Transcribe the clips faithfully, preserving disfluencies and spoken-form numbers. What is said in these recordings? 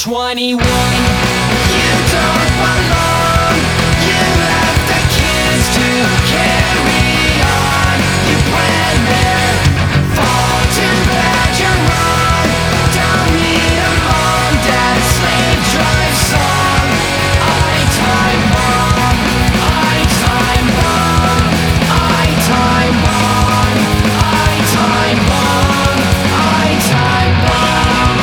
twenty-one. You don't belong. You left the kids to carry on. You plan there. Fall too bad you're wrong. Don't need a mom, dad, slave drive song. I time bomb. I time bomb. I time bomb. I time bomb. I time bomb.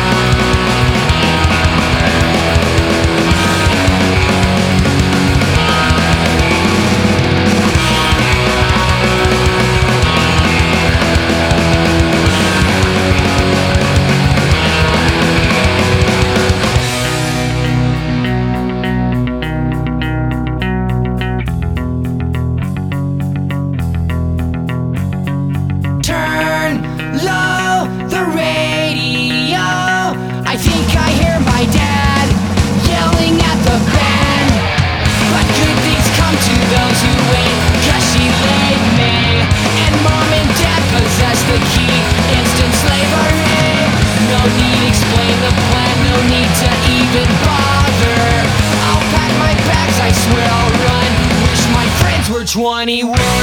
Turn low the radio. I think I hear my dad yelling at the band. But good things come to those who wait, 'cause she laid me. And mom and dad possess the key. Instant slavery. No need explain the plan, no need to even bother. I'll pack my bags, I swear I'll run. Wish my friends were twenty-one.